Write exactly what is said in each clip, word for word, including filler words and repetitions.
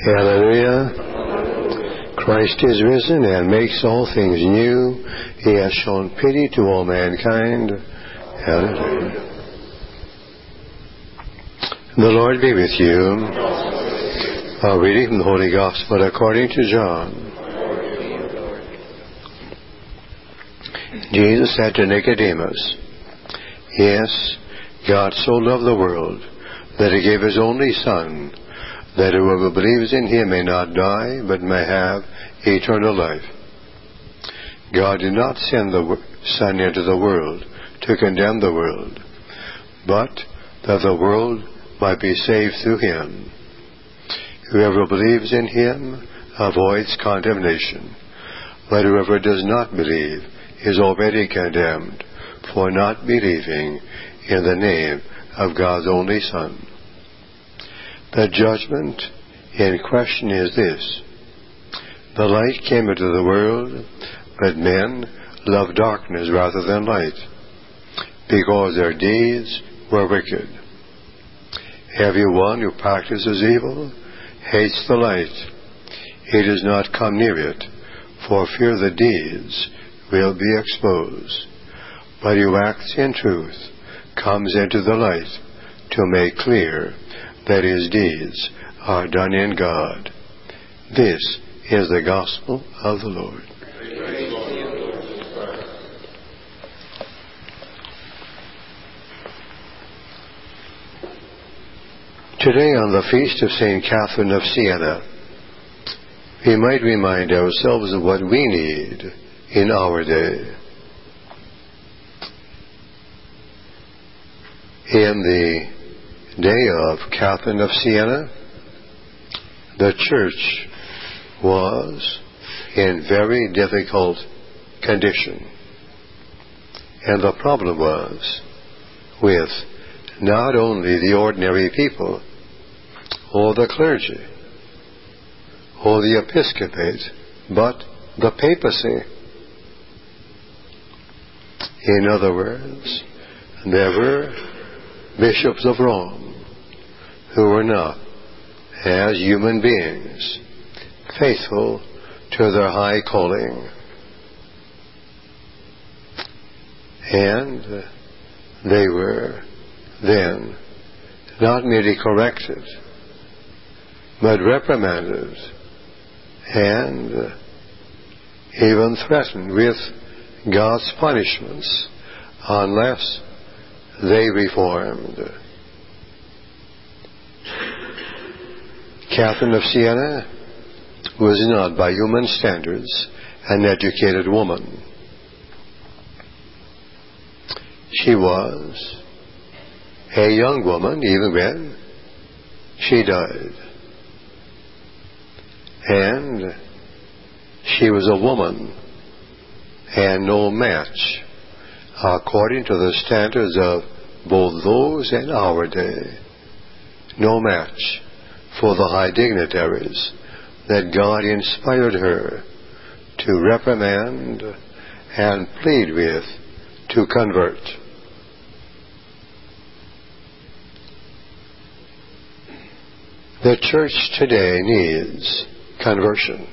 Hallelujah. Christ is risen and makes all things new. He has shown pity to all mankind. Hallelujah. The Lord be with you. A reading from the Holy Gospel according to John. Jesus said to Nicodemus, "Yes, God so loved the world that He gave His only Son, that whoever believes in Him may not die, but may have eternal life. God did not send the Son into the world to condemn the world, but that the world might be saved through Him. Whoever believes in Him avoids condemnation, but whoever does not believe is already condemned for not believing in the name of God's only Son. The judgment in question is this: the light came into the world, but men loved darkness rather than light, because their deeds were wicked. Everyone who practices evil hates the light. He does not come near it, for fear the deeds will be exposed. But who acts in truth comes into the light to make clear that his deeds are done in God. This is the gospel of the Lord." Today, on the feast of Saint Catherine of Siena, we might remind ourselves of what we need in our day. In the day of Catherine of Siena, the church was in very difficult condition. And the problem was with not only the ordinary people, or the clergy, or the episcopate, but the papacy. In other words, there were bishops of Rome who were not, as human beings, faithful to their high calling. And they were then not merely corrected, but reprimanded and even threatened with God's punishments unless they reformed. Catherine of Siena was not, by human standards, an educated woman. She was a young woman even when she died. And she was a woman and no match, according to the standards of both those in our day, no match for the high dignitaries that God inspired her to reprimand and plead with to convert. The church today needs conversion.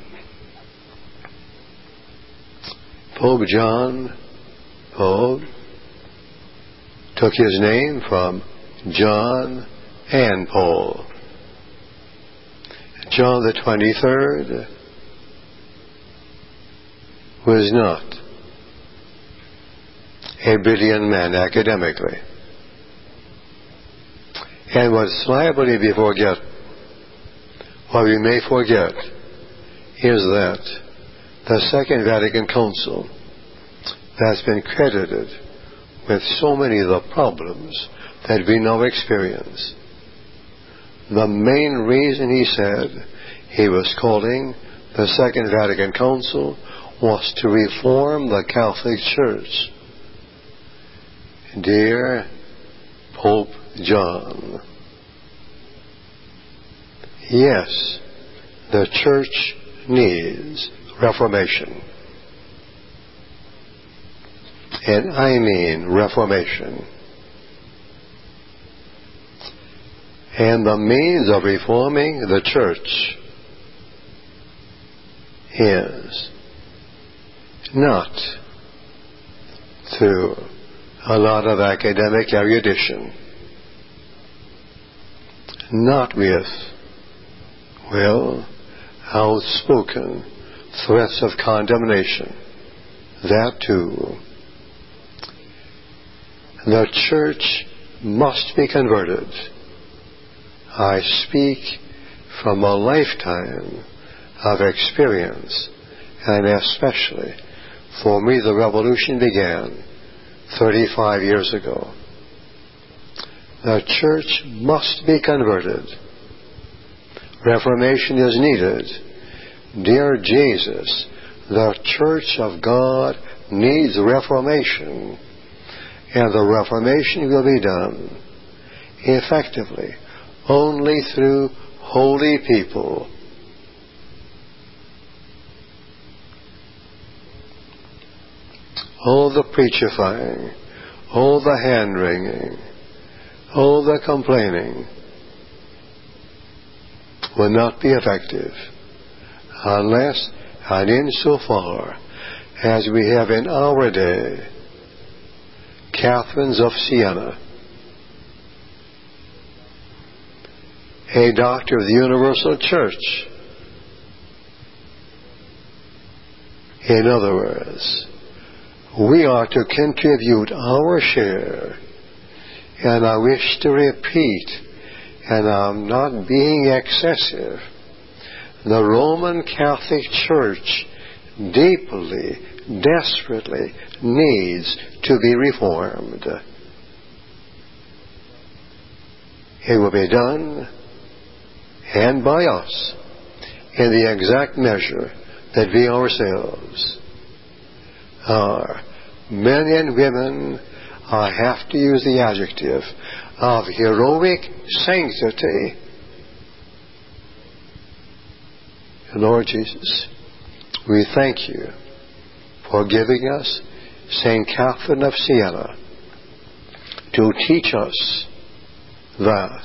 Pope John Paul took his name from John and Paul. John the twenty-third was not a brilliant man academically, and what's liable to be forget, what we may forget, is that the Second Vatican Council that's been credited with so many of the problems that we now experience, the main reason he said he was calling the Second Vatican Council was to reform the Catholic Church. Dear Pope John, yes, the Church needs reformation. And I mean reformation. And the means of reforming the Church is not through a lot of academic erudition, not with, well, outspoken threats of condemnation. That too. The church must be converted. I speak from a lifetime of experience, and especially for me the revolution began thirty-five years ago. The church must be converted. Reformation is needed. Dear Jesus, the church of God needs reformation, and the reformation will be done effectively only through holy people. All the preachifying, all the hand-wringing, all the complaining will not be effective unless and insofar as we have in our day Catherines of Siena, a doctor of the Universal Church. In other words, we are to contribute our share, and I wish to repeat, and I'm not being excessive, the Roman Catholic Church deeply, desperately needs to be reformed. It will be done, and by us, in the exact measure that we ourselves are men and women, I have to use the adjective, of heroic sanctity. Lord Jesus, we thank you for giving us Saint Catherine of Siena to teach us that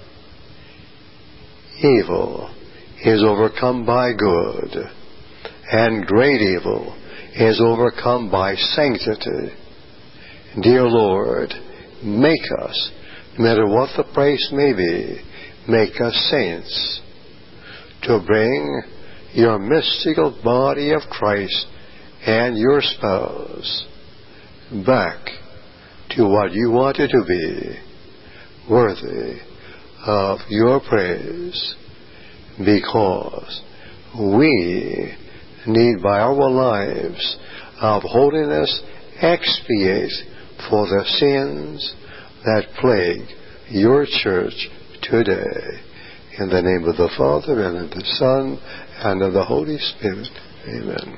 evil is overcome by good, and great evil is overcome by sanctity. Dear Lord, make us, no matter what the price may be, make us saints to bring your mystical body of Christ and your spouse back to what you wanted to be, worthy of your praise, because we need by our lives of holiness expiate for the sins that plague your church today. In the name of the Father, and of the Son, and of the Holy Spirit. Amen.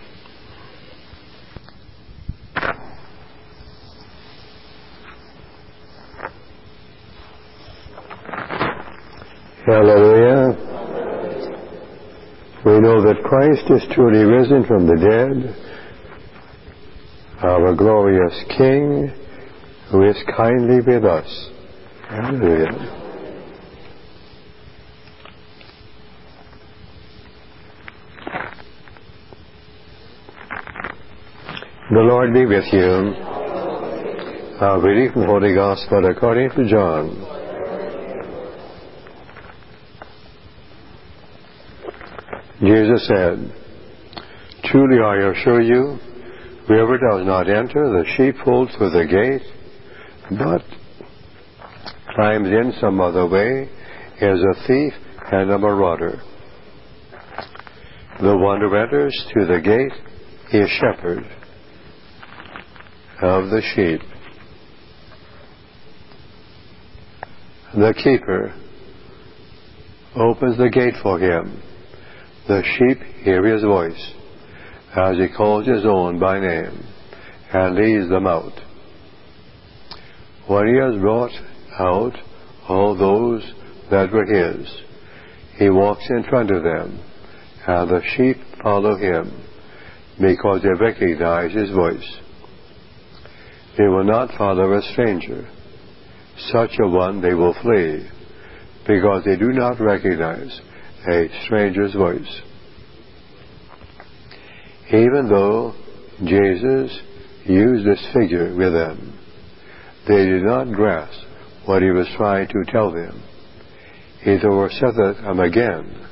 Hallelujah. We know that Christ is truly risen from the dead, our glorious King, who is kindly with us. Hallelujah. The Lord be with you. Our reading from the Holy Gospel according to John. Jesus said, "Truly I assure you, whoever does not enter the sheepfold through the gate, but climbs in some other way, is a thief and a marauder. The one who enters through the gate is shepherd of the sheep. The keeper opens the gate for him. The sheep hear his voice as he calls his own by name and leads them out. When he has brought out all those that were his, he walks in front of them, and the sheep follow him because they recognize his voice. They will not follow a stranger. Such a one they will flee, because they do not recognize a stranger's voice. even though Jesus used this figure with them, they did not grasp what he was trying to tell them. He therefore said to them again,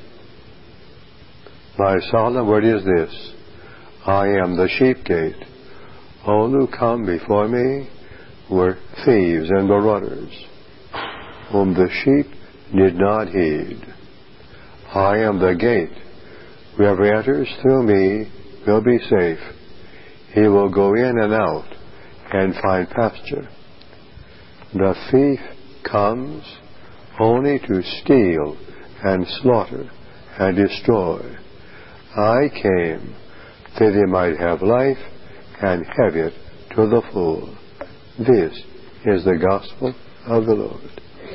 my solemn word is this, I am the sheep gate. All who come before me were thieves and marauders, whom the sheep did not heed. I am the gate. Whoever enters through me will be safe. He will go in and out and find pasture. The thief comes only to steal and slaughter and destroy. I came that they might have life and have it to the full. This is the gospel of the Lord.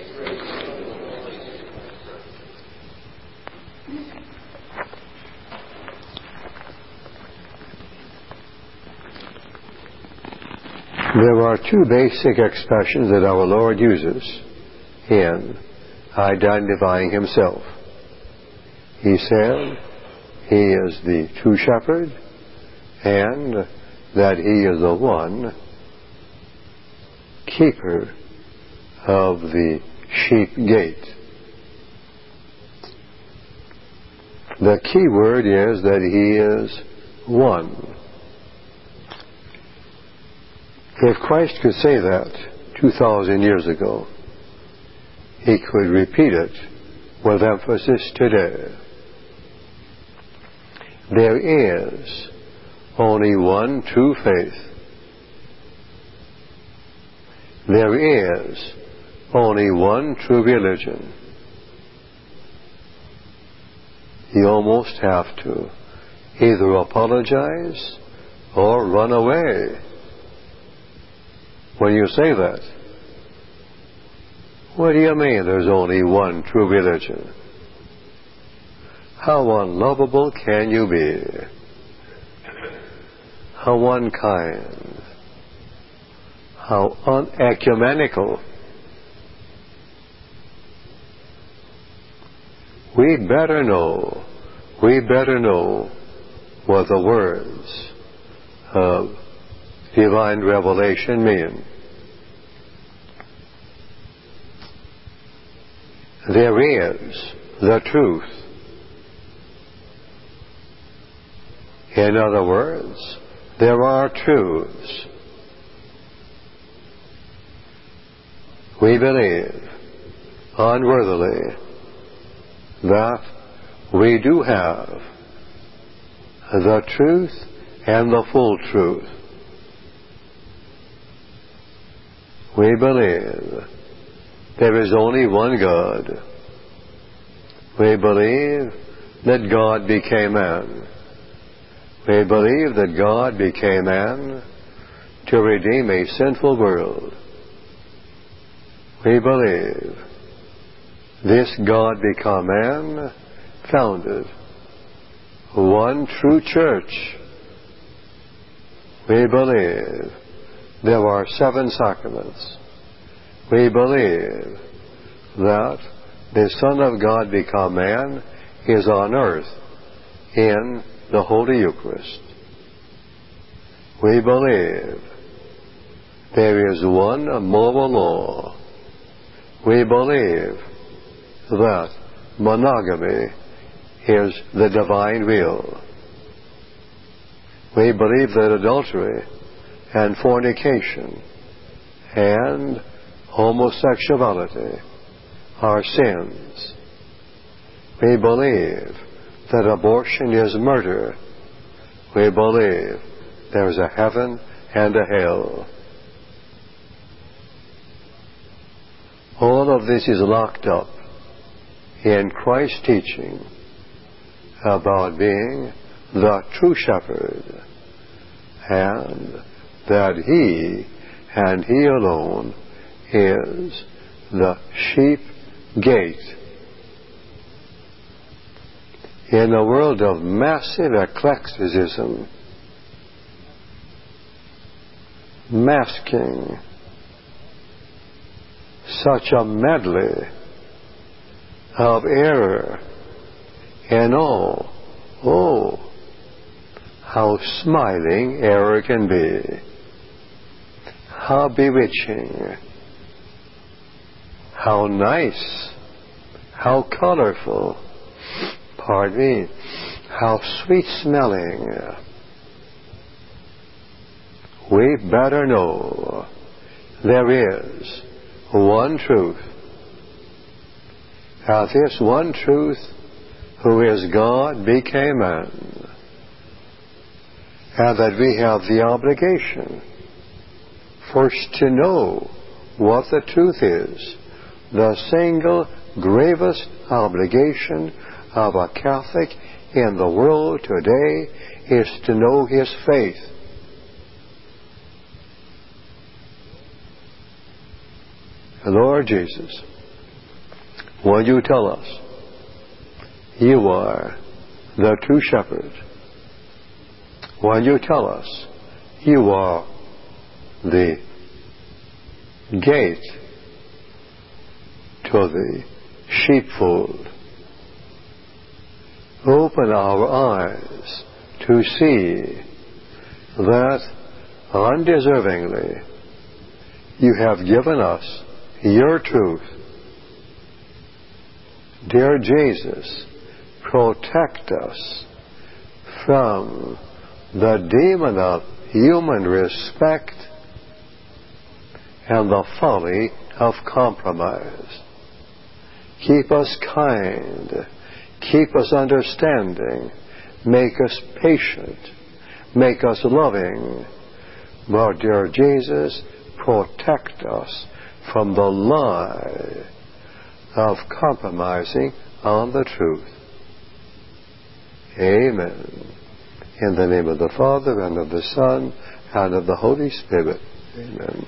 There are two basic expressions that our Lord uses in identifying himself. He said he is the true shepherd and that he is the one keeper of the sheep gate. The key word is that he is one. If Christ could say that two thousand years ago, he could repeat it with emphasis today. There is only one true faith. There is only one true religion. You almost have to either apologize or run away when you say that. What do you mean there's only one true religion? How unlovable can you be? How unkind? How unecumenical? We better know, we better know what the words of divine revelation mean. There is the truth. In other words, there are truths. We believe unworthily that we do have the truth and the full truth. We believe there is only one God. We believe that God became man. We believe that God became man to redeem a sinful world. We believe this God become man founded one true church. We believe there are seven sacraments. We believe that the Son of God become man is on earth in the Holy Eucharist. We believe there is one moral law. We believe that monogamy is the divine will. We believe that adultery and fornication and homosexuality are sins. We believe that abortion is murder. We believe there is a heaven and a hell. All of this is locked up in Christ's teaching about being the true shepherd, and that he and he alone is the sheep gate. In a world of massive eclecticism, masking such a medley of error and all, oh, how smiling error can be, how bewitching, how nice, how colorful, pardon me, how sweet-smelling. We better know there is one truth. And this one truth, who is God, became man. And that we have the obligation first to know what the truth is. The single gravest obligation of a Catholic in the world today is to know his faith. Lord Jesus, will you tell us you are the true shepherd? Will you tell us you are the gate to the sheepfold? Open our eyes to see that undeservingly you have given us your truth. Dear Jesus, protect us from the demon of human respect and the folly of compromise. Keep us kind. Keep us understanding. Make us patient. Make us loving. But, dear Jesus, protect us from the lie of compromising on the truth. Amen. In the name of the Father, and of the Son, and of the Holy Spirit. Amen.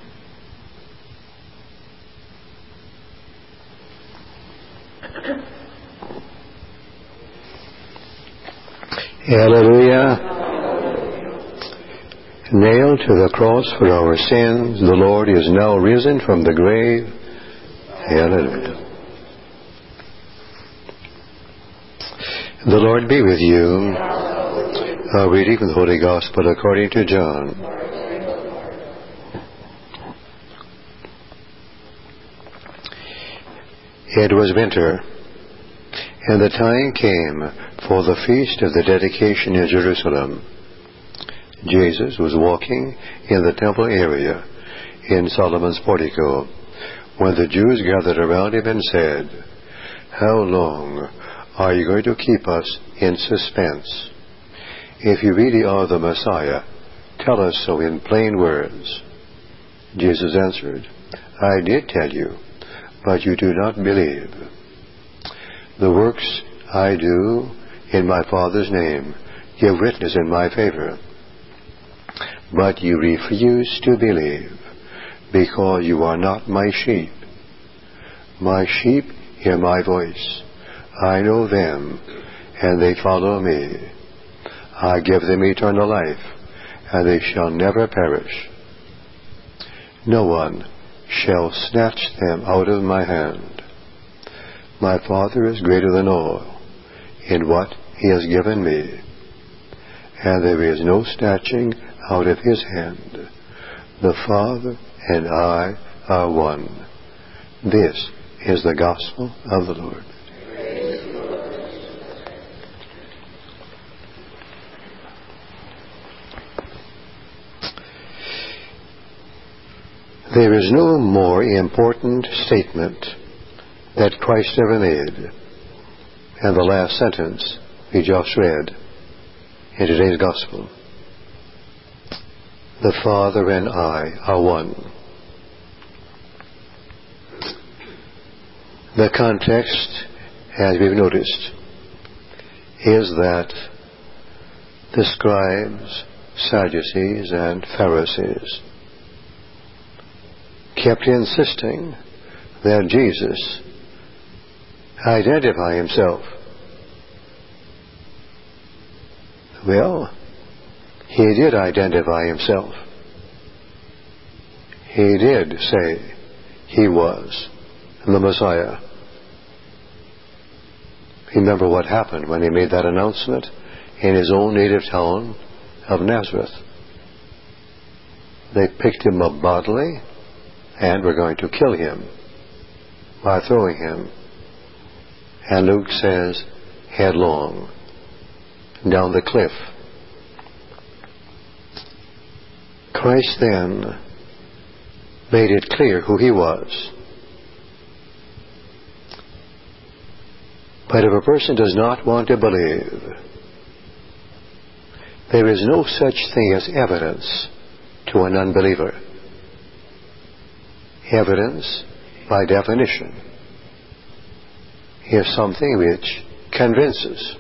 Hallelujah. Nailed to the cross for our sins, the Lord is now risen from the grave. Hallelujah. The Lord be with you. A reading from the Holy Gospel according to John. It was winter, and the time came for the feast of the dedication in Jerusalem. Jesus was walking in the temple area in Solomon's portico when the Jews gathered around him and said, "How long are you going to keep us in suspense? If you really are the Messiah, tell us so in plain words." Jesus answered, "I did tell you, but you do not believe. The works I do in my Father's name give witness in my favor. But you refuse to believe, because you are not my sheep. My sheep hear my voice. I know them, and they follow me. I give them eternal life, and they shall never perish. No one shall snatch them out of my hand. My Father is greater than all in what he has given me, and there is no snatching out of his hand. The Father and I are one." This is the gospel of the Lord. There is no more important statement that Christ ever made than the last sentence we just read in today's gospel. The Father and I are one. The context, as we've noticed, is that the scribes, Sadducees, and Pharisees kept insisting that Jesus identify himself. Well, he did identify himself. He did say he was the Messiah. Remember what happened when he made that announcement in his own native town of Nazareth. They picked him up bodily and were going to kill him by throwing him. And Luke says, headlong, down the cliff. Christ then made it clear who he was. But if a person does not want to believe, there is no such thing as evidence to an unbeliever. Evidence, by definition, is something which convinces.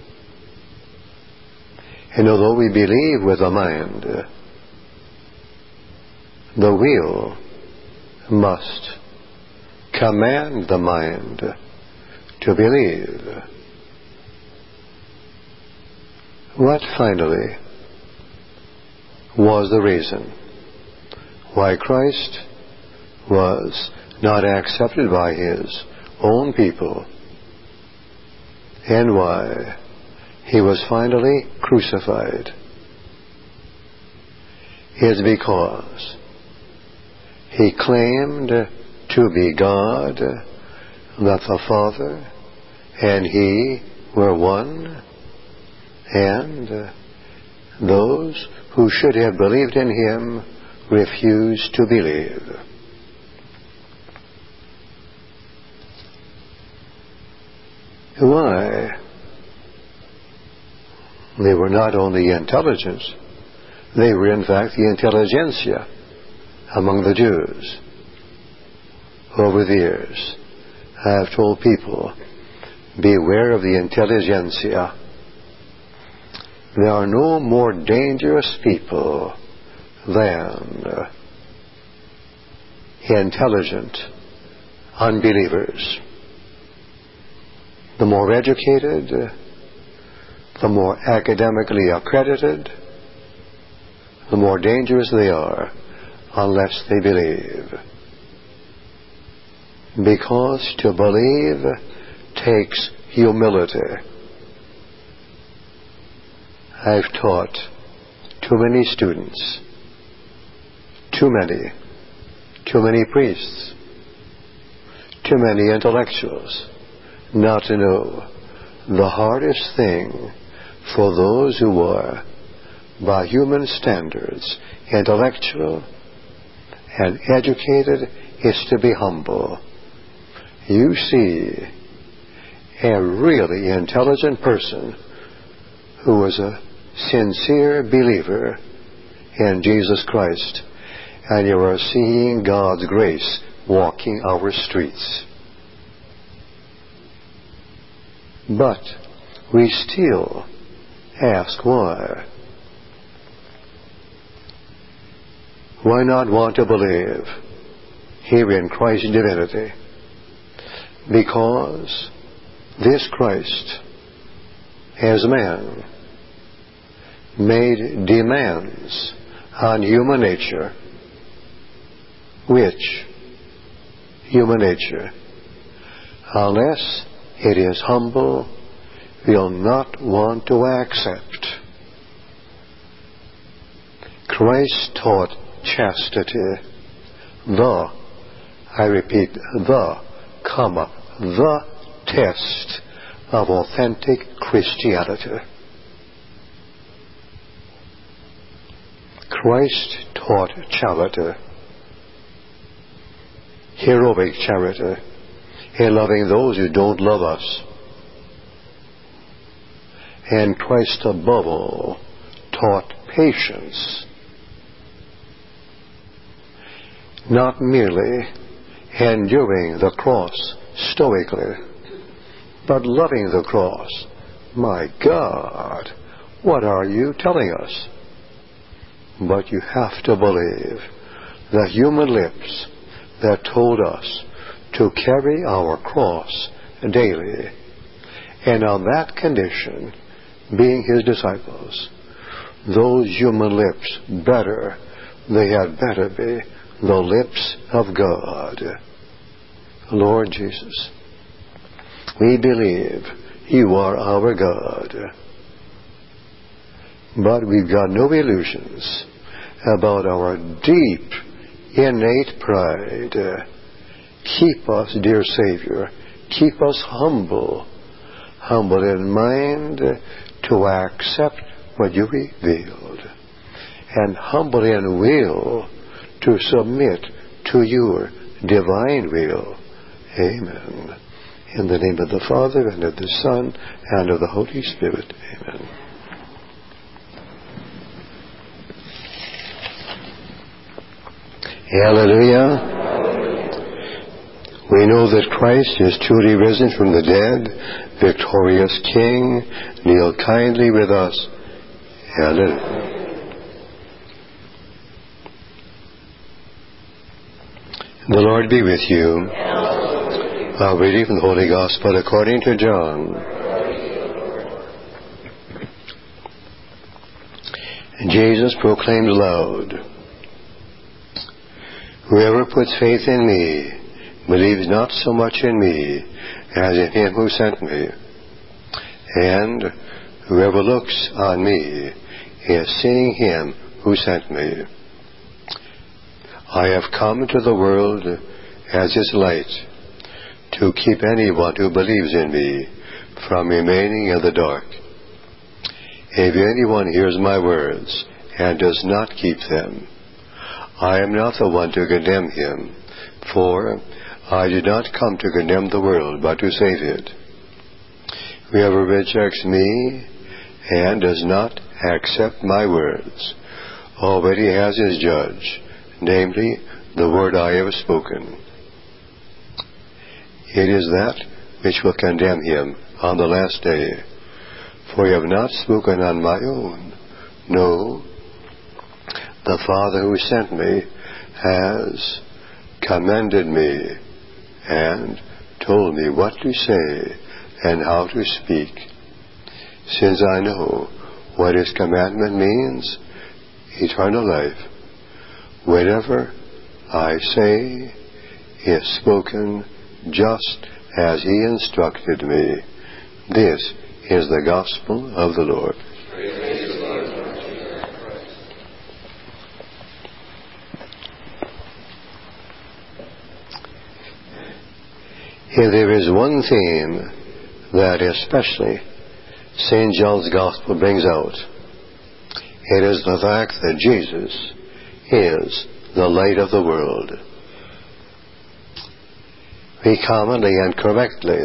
And although we believe with the mind, the will must command the mind to believe. What finally was the reason why Christ was not accepted by his own people and why he was finally crucified? Is because he claimed to be God, that the Father and he were one, and those who should have believed in him refused to believe. Why? They were not only intelligent, they were in fact the intelligentsia among the Jews. Over the years, I have told people, beware of the intelligentsia. There are no more dangerous people than uh, intelligent unbelievers. The more educated, uh, the more academically accredited, the more dangerous they are unless they believe. Because to believe takes humility. I've taught too many students, too many, too many priests, too many intellectuals not to know the hardest thing for those who are, by human standards, intellectual and educated, is to be humble. You see a really intelligent person who was a sincere believer in Jesus Christ, and you are seeing God's grace walking our streets. But we still ask why. Why not want to believe here in Christ's divinity? Because this Christ, as man, made demands on human nature, which human nature, unless it is humble, will not want to accept. Christ taught chastity, the, I repeat, the, comma, the test of authentic Christianity. Christ taught charity, heroic charity, in loving those who don't love us. And Christ above all taught patience, not merely enduring the cross stoically, but loving the cross. My God, what are you telling us? But you have to believe the human lips that told us to carry our cross daily, and on that condition, being his disciples, those human lips better, they had better be the lips of God. Lord Jesus, we believe you are our God. But we've got no illusions about our deep, innate pride. Uh, keep us, dear Savior, keep us humble, humble in mind uh, to accept what you revealed, and humble in will to submit to your divine will. Amen. In the name of the Father, and of the Son, and of the Holy Spirit. Amen. Hallelujah. We know that Christ is truly risen from the dead, victorious King. Kneel kindly with us. Hallelujah. The Lord be with you. Our reading from the Holy Gospel according to John. And Jesus proclaimed aloud, "Whoever puts faith in me believes not so much in me as in him who sent me. And whoever looks on me is seeing him who sent me. I have come into the world as his light, to keep anyone who believes in me from remaining in the dark. If anyone hears my words and does not keep them, I am not the one to condemn him, for I did not come to condemn the world, but to save it. Whoever rejects me and does not accept my words already has his judge, namely, the word I have spoken. It is that which will condemn him on the last day. For I have not spoken on my own. No, the Father who sent me has commended me and told me what to say and how to speak. Since I know what his commandment means, eternal life, whatever I say is spoken just as he instructed me. This is the gospel of the Lord. Praise the Lord. If there is one theme that especially Saint John's Gospel brings out, it is the fact that Jesus is the light of the world. We commonly and correctly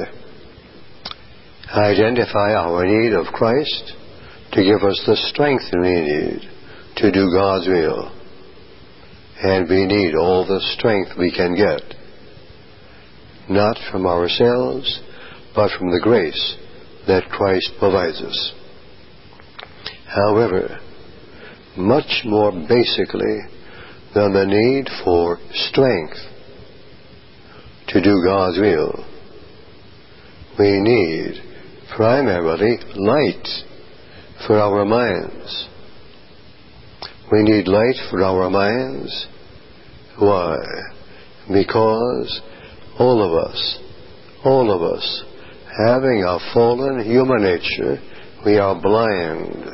identify our need of Christ to give us the strength we need to do God's will. And we need all the strength we can get, not from ourselves, but from the grace that Christ provides us. However, much more basically than the need for strength to do God's will, we need primarily light for our minds. We need light for our minds. Why? Because all of us, all of us, having a fallen human nature, we are blind.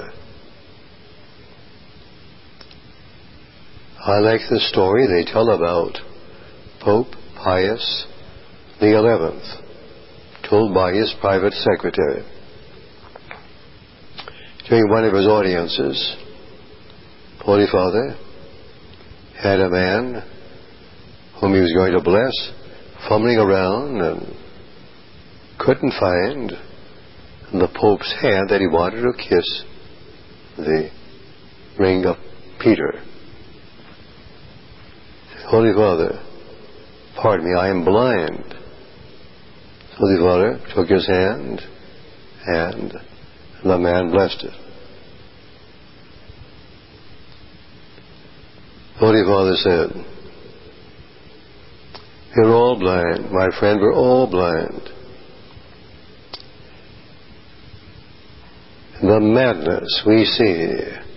I like the story they tell about Pope Pius the Eleventh, told by his private secretary. During one of his audiences, Holy Father had a man whom he was going to bless fumbling around and couldn't find the Pope's hand that he wanted to kiss the ring of Peter. Holy Father, pardon me, I am blind. Holy Father took his hand and the man blessed it. Holy Father said, "You're all blind, my friend, we're all blind. The madness we see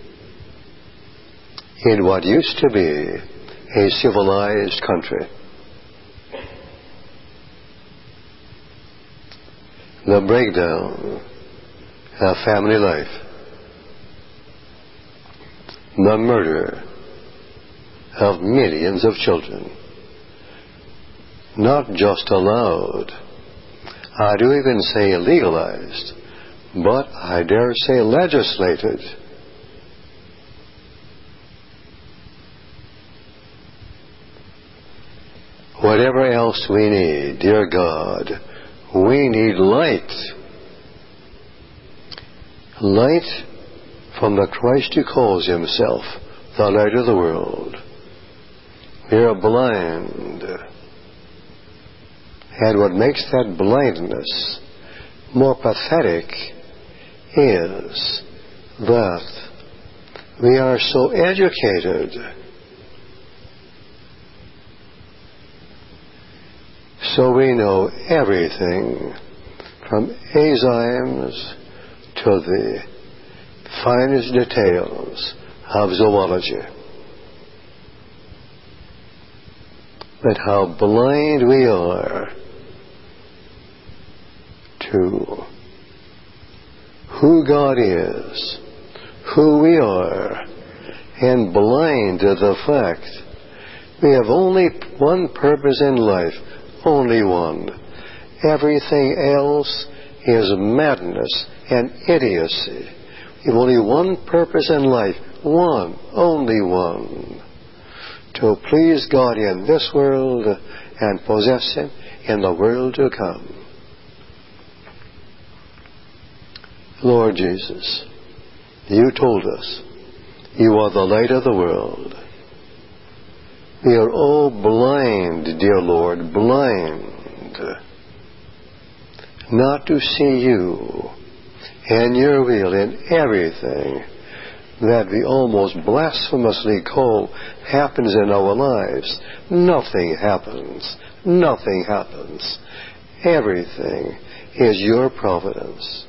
in what used to be a civilized country, the breakdown of family life, the murder of millions of children. Not just allowed, I do even say legalized, but I dare say legislated. Whatever else we need, dear God, we need light. Light from the Christ who calls himself the light of the world. We are blind. And what makes that blindness more pathetic is that we are so educated, so we know everything from enzymes to the finest details of zoology. But how blind we are to who God is, who we are, and blind to the fact we have only one purpose in life, only one. Everything else is madness and idiocy. We have only one purpose in life, one, only one. To please God in this world and possess Him in the world to come. Lord Jesus, you told us you are the light of the world. We are all blind, dear Lord, blind, not to see you and your will in everything that we almost blasphemously call happens in our lives. Nothing happens. Nothing happens. Everything is your providence.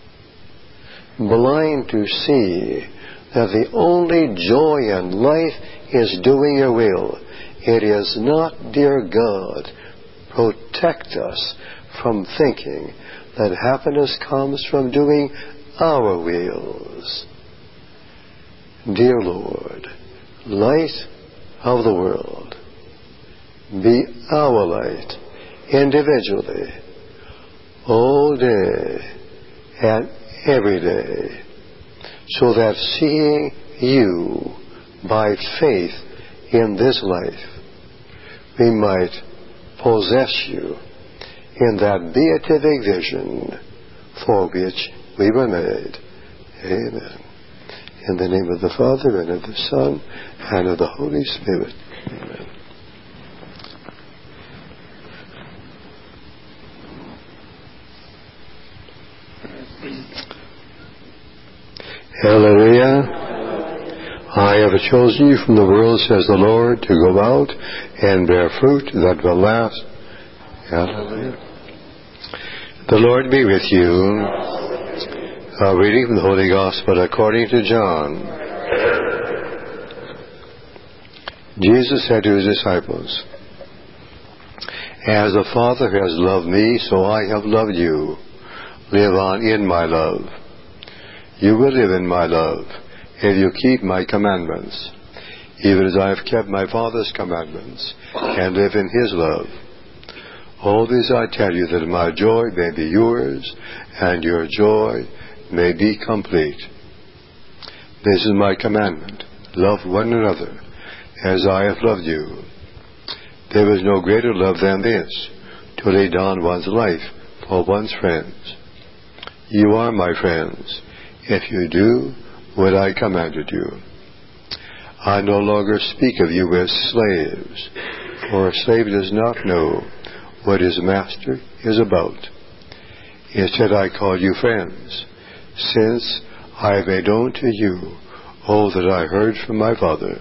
Blind to see that the only joy in life is doing your will. It is not, dear God, protect us from thinking that happiness comes from doing our wills. Dear Lord, light of the world, be our light individually, all day and every day, so that seeing you by faith in this life, we might possess you in that beatific vision for which we were made. Amen. In the name of the Father, and of the Son, and of the Holy Spirit. Amen. Hallelujah. I have chosen you from the world, says the Lord, to go out and bear fruit that will last. Hallelujah. The Lord be with you. A reading from the Holy Gospel according to John. Jesus said to his disciples, "As the Father has loved me, so I have loved you. Live on in my love. You will live in my love if you keep my commandments, even as I have kept my Father's commandments and live in his love. All this I tell you, that my joy may be yours and your joy may be complete. This is my commandment, love one another as I have loved you. There is no greater love than this, to lay down one's life for one's friends. You are my friends, if you do what I commanded you. I no longer speak of you as slaves, for a slave does not know what his master is about. Instead I call you friends, since I have made known to you all that I heard from my Father.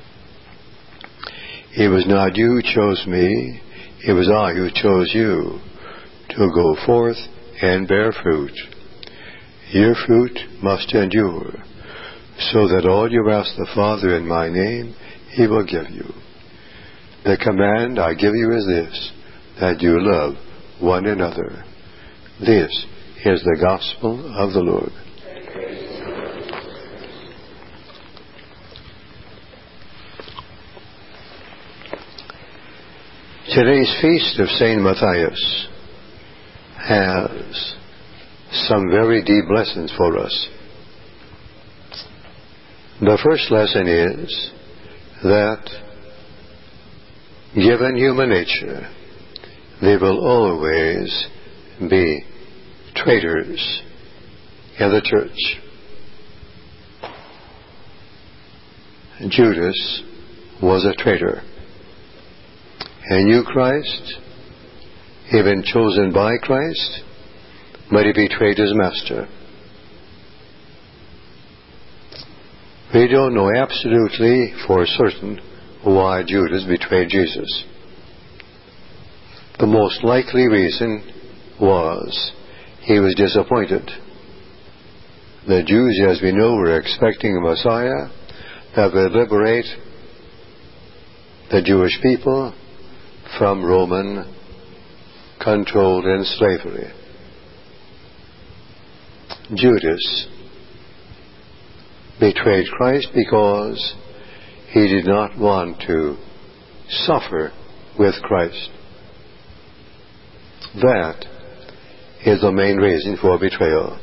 It was not you who chose me, it was I who chose you, to go forth and bear fruit. Your fruit must endure, so that all you ask the Father in my name, he will give you. The command I give you is this, that you love one another. This is the gospel of the Lord." Today's feast of Saint Matthias has some very deep lessons for us. The first lesson is that given human nature, there will always be traitors in the church. Judas was a traitor. He knew Christ. He had been chosen by Christ, but he betrayed his master. We don't know absolutely for certain why Judas betrayed Jesus. The most likely reason was he was disappointed. The Jews, as we know, were expecting a Messiah that would liberate the Jewish people from Roman controlled and slavery. Judas betrayed Christ because he did not want to suffer with Christ. That is the main reason for betrayal.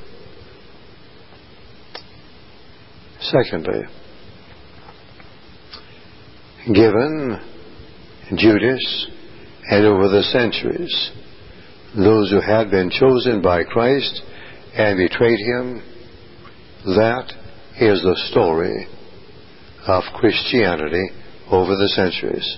Secondly, given Judas and over the centuries, those who had been chosen by Christ and betrayed him, that is the story of Christianity over the centuries.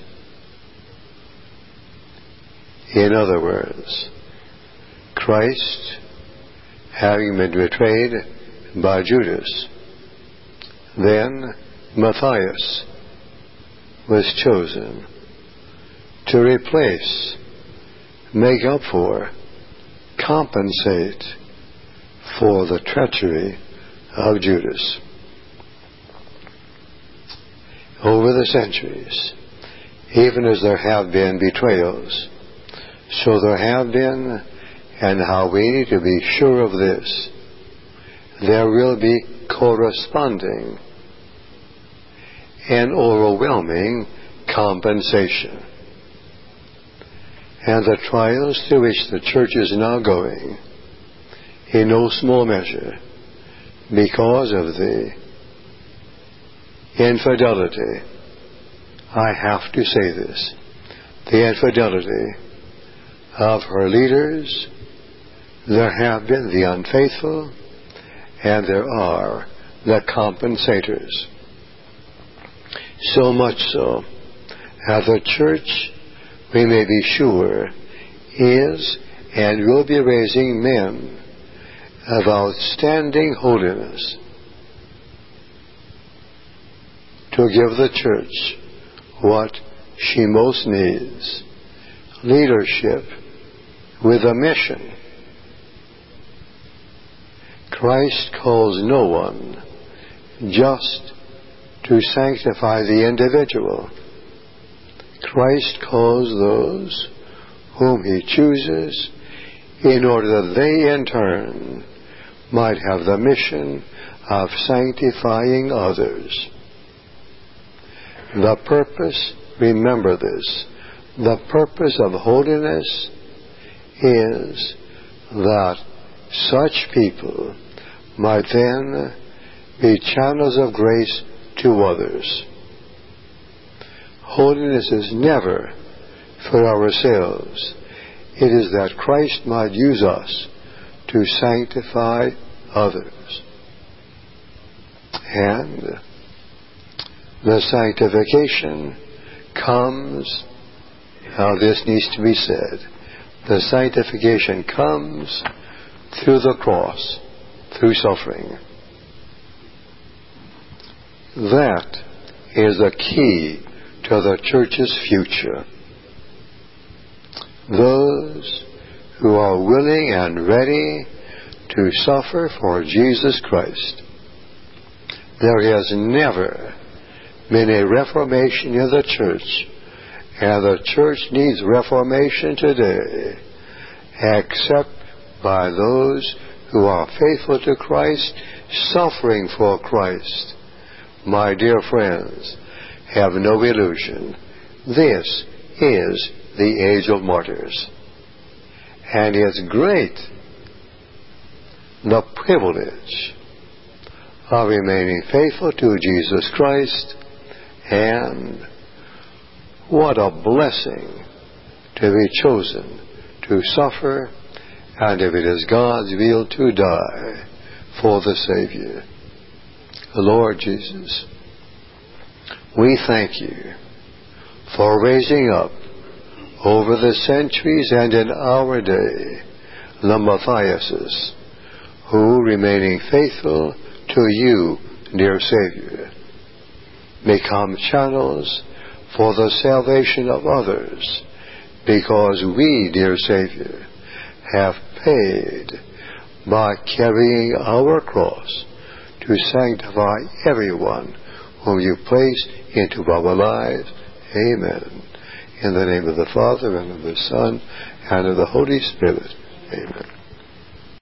In other words, Christ, having been betrayed by Judas, then Matthias was chosen to replace, make up for, compensate for the treachery of Judas. Over the centuries, even as there have been betrayals, so there have been, and how we need to be sure of this, there will be corresponding and overwhelming compensation. And the trials through which the church is now going, in no small measure, because of the infidelity, I have to say this, the infidelity of her leaders, there have been the unfaithful, and there are the compensators. So much so, that the church, we may be sure, is and will be raising men of outstanding holiness to give the church what she most needs: leadership with a mission. Christ calls no one just to sanctify the individual. Christ calls those whom he chooses in order that they in turn might have the mission of sanctifying others. The purpose, remember this, the purpose of holiness is that such people might then be channels of grace to others. Holiness is never for ourselves. It is that Christ might use us to sanctify others. And the sanctification comes, now this needs to be said, the sanctification comes through the cross, through suffering. That is the key to the church's future. Those who are willing and ready to suffer for Jesus Christ. There has never been a reformation in the church, and the church needs reformation today, except by those who are faithful to Christ, suffering for Christ. My dear friends, have no illusion. This is the age of martyrs. And it's great the privilege of remaining faithful to Jesus Christ, and what a blessing to be chosen to suffer, and if it is God's will, to die for the Savior. Lord Jesus, we thank you for raising up over the centuries and in our day the Matthiases, who, remaining faithful to you, dear Savior, become channels for the salvation of others, because we, dear Savior, have paid by carrying our cross to sanctify everyone whom you place into our lives. Amen. In the name of the Father, and of the Son, and of the Holy Spirit. Amen.